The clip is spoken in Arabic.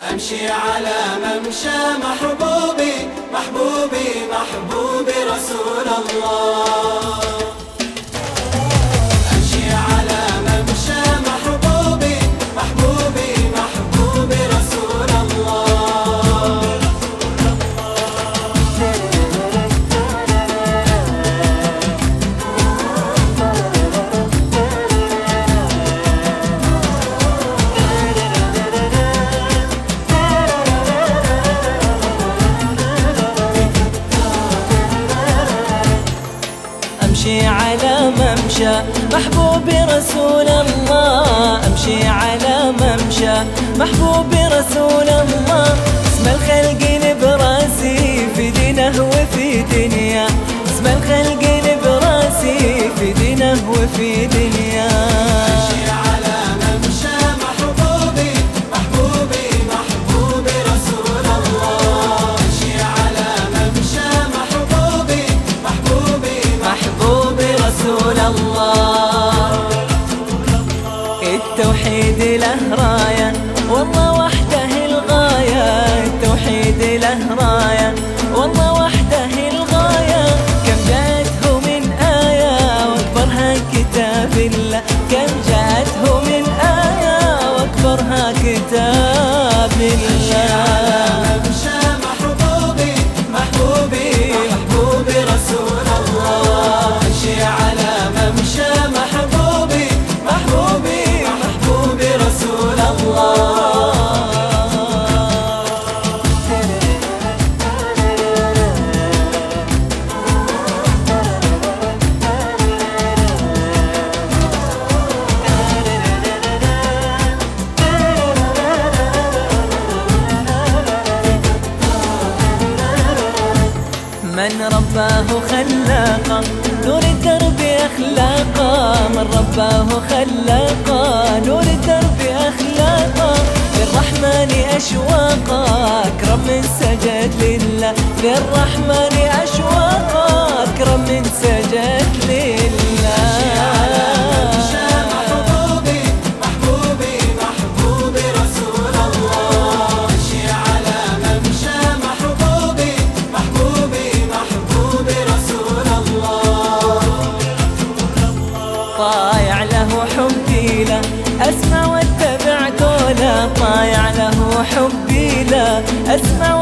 أمشي على ممشى محبوبي محبوبي محبوبي رسول الله. أمشي على ممشى محبوبي محبوبي محبوبي رسول الله. أمشي على ممشى محبوبي رسول الله. أمشي على ممشى محبوبي رسول الله. اسم الخلق براسي في دينه وفي دنيا. اسم الخلق براسي في دينه وفي دنيا. أمشي على ممشى محبوبي محبوبي محبوبي رسول الله. أمشي على ممشى محبوبي محبوبي محبوبي رسول الله. التوحيد له راية والله وحده الغاية. التوحيد له راية والله وحده الغاية. كم جاءته من آية واكبرها كتاب الله. كم جاءته من آية واكبرها كتاب الله. ممشى محبوبي محبوبي محبوبي رسول الله. أمشي على ممشى محبوبي محبوبي محبوبي رسول الله. من رباه خلاقه نور الدرب أخلاقه. من رباه خلاقه نور الدرب أخلاقه. للرحمن أشواقه أكرم من سجد لله. للرحمن أشواقه أكرم من سجد لله. طايع له حبي له أسمع واتبع قوله. طايع له حبي له أسمع